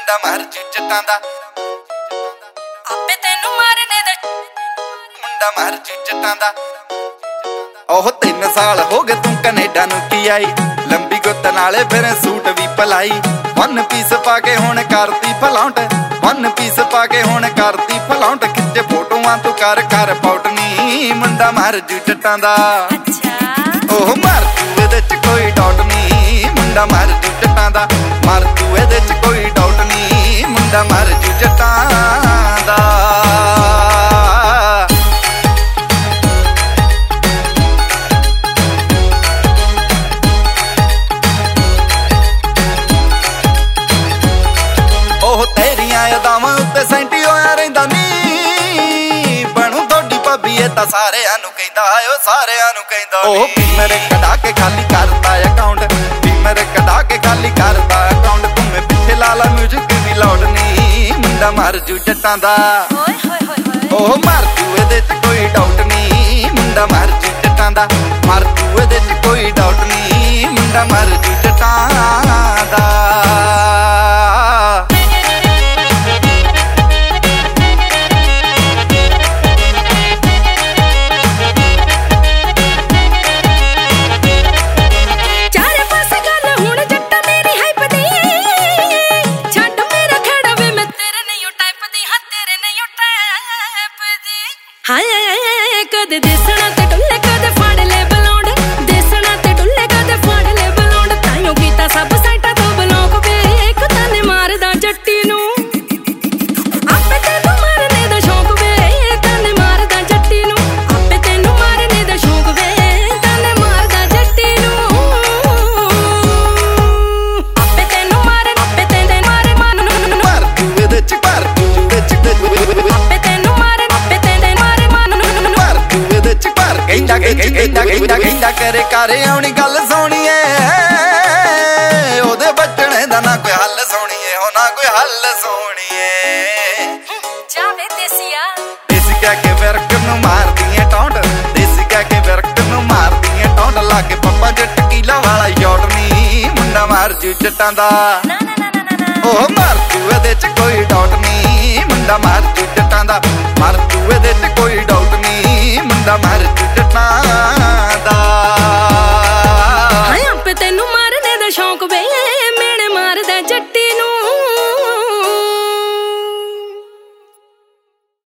ਮੁੰਡਾ ਮਰ ਜੂ ਜੱਟਾਂ ਦਾ ਆਪੇ ਤੈਨੂੰ ਮਾਰਨੇ ਦਾ ਮੁੰਡਾ ਮਰ ਜੂ ਜੱਟਾਂ ਦਾ। ਉਹ 3 ਸਾਲ ਹੋ ਗਏ ਤੂੰ ਕੈਨੇਡਾ ਨੂੰ ਕੀ ਆਈ, ਲੰਬੀ ਗੁੱਤ ਨਾਲੇ ਫਿਰ ਸੂਟ ਵੀ ਪਲਾਈ। 1 ਪੀਸ ਪਾ ਕੇ ਹੁਣ ਕਰਤੀ ਫਲਾਉਂਟ, 1 ਪੀਸ ਪਾ ਕੇ ਹੁਣ ਕਰਤੀ ਫਲਾਉਂਟ। ਖਿੱਚੇ ਫੋਟੋਆਂ ਤੂੰ ਕਰ ਕਰ ਪੌਟਨੀ, ਮੁੰਡਾ ਮਰ ਜੂ ਜੱਟਾਂ ਦਾ। ਉਹ ਮਰ ਜੂ ਇਹਦੇ ਚ ਕੋਈ ਡਾਊਟ ਨੀ, ਮੁੰਡਾ ਮਰ ਜੂ ਜੱਟਾਂ ਦਾ। ਮਰ ਜੂ ਇਹਦੇ ਚ ਕੋਈ ਡਾਊਟ ਨੀ, ਮੁੰਡਾ ਮਰ ਜੂ ਜੱਟਾਂ ਦਾ। ਉਹ ਤੇਰੀਆਂ ਅਦਾਵਾਂ ਉੱਤੇ ਸੈਂਟੀ ਹੋਇਆ ਰਹਿੰਦਾ ਨੀ, ਬਣੂ ਤੁਹਾਡੀ ਭਾਬੀ ਇਹ ਤਾਂ ਸਾਰਿਆਂ ਨੂੰ ਕਹਿੰਦਾ, ਉਹ ਸਾਰਿਆਂ ਨੂੰ ਕਹਿੰਦਾ। ਉਹ ਮੇਰੇ ਕਢਾ ਕੇ ਖਾਲੀ ਕਰਦਾ ਅਕਾਊਂਟ, ਮੇਰੇ ਕਢਾ ਕੇ ਖਾਲੀ ਕਰਦਾ ਅਕਾਊਂਟ। ਤੁਮੇ ਪਿੱਛੇ ਲਾ ਲਾ ਮਿਊਜ਼ਿਕ ਵੀ ਲਾਉਡ ਨੀ, ਮੁੰਡਾ ਮਰ ਜੂ ਜੱਟਾਂ ਦਾ। ਉਹ ਮਰ ਜੂ ਇਹਦੇ ਚ ਕੋਈ ਡਾਊਟ ਨੀ, ਮੁੰਡਾ ਮਰ ਜੂ ਜੱਟਾਂ ਦਾ। ਮਰ ਜੂ ਇਹਦੇ ਚ ਕੋਈ ਡਾਊਟ ਨੀ, ਮੁੰਡਾ ਮਰ ਜੂ ਜੱਟਾਂ ਦਾ। ਹਾਏ ਕਦੇ ਦੇਸਣਾ ਤੇ ਡੁੱਲੇ ਕਦੇ ਫੜ ਲੈ ਬਲੌਂਡ, ਦੇਸਣਾ ਤੇ ਡੁੱਲੇ ਕਦੇ ਫੜ ਲੈ ਬਲੌਂਡ। ਤਾਈਓ ਕੀਤਾ ਸਭ ਸਾਈਟਾਂ ਤੋਂ ਬਲੌਕ ਵੇ, ਇੱਕ ਤਾਨੇ ਮਾਰਦਾ ਜੱਟੀ ਨੂੰ। ਆਪੇ ਤੈਨੂੰ ਮਾਰਨੇ ਦਾ ਸ਼ੌਕ ਵੇ, ਤਾਨੇ ਮਾਰਦਾ ਜੱਟੀ ਨੂੰ। ਆਪੇ ਤੈਨੂੰ ਮਾਰਨੇ ਦਾ ਸ਼ੌਕ ਵੇ, ਤਾਨੇ ਮਾਰਦਾ ਜੱਟੀ ਨੂੰ। ਆਪੇ ਤੈਨੂੰ ਮਾਰੇ, ਆਪੇ ਤੈਨੂੰ ਮਾਰੇ ਮਨ ਨੂੰ। ਮਰ ਜੂ ਇਹਦੇ ਚ ਮਰ ਜੂ ਵਿੱਚ ਆਪੇ ਤੈਨੂੰ ਮਾਰੇ, ਆਪੇ ਤੈਨੂੰ ਮਾਰੇ ਮਨ ਨੂੰ। ਮਰ ਜੂ ਇਹਦੇ ਚ ਮਰ ਕਹਿੰਦਾ ਕਹਿੰਦਾ ਕਹਿੰਦਾ ਕਹਿੰਦਾ ਕਰੇ ਕਰੇ ਆਉਣੀ ਗੱਲ ਸੋਣੀਏ, ਉਹਦੇ ਬਚਣੇ ਦਾ ਨਾ ਕੋਈ ਹੱਲ ਸੋਣੀਏ, ਹੋ ਨਾ ਕੋਈ ਹੱਲ ਸੋਣੀਏ। ਜਾਵੇ ਦੇਸੀਆ ਦੇਸੀ ਕਹਿ ਕੇ ਵਿਰਕ ਨੂੰ ਮਾਰਦੀ ਏ ਟੌਂਟ, ਦੇਸੀ ਕਹਿ ਕੇ ਵਿਰਕ ਨੂੰ ਮਾਰਦੀ ਏ ਟੌਂਟ। ਲਾ ਕੇ ਪੱਪਾ ਚ ਟਕੀਲਾ ਵਾਲਾ ਯੋਟ ਨੀ, ਮੁੰਡਾ ਮਰ ਜੂ ਜੱਟਾਂ ਦਾ। ਉਹ ਮਰ ਜੂ ਇਹਦੇ ਚ ਕੋਈ ਡਾਊਟ ਨੀ, ਮੁੰਡਾ ਮਰ ਜੂ ਜੱਟਾਂ ਦਾ। ਮਰ ਜੂ ਇਹਦੇ ਚ ਕੋਈ ਡਾਊਟ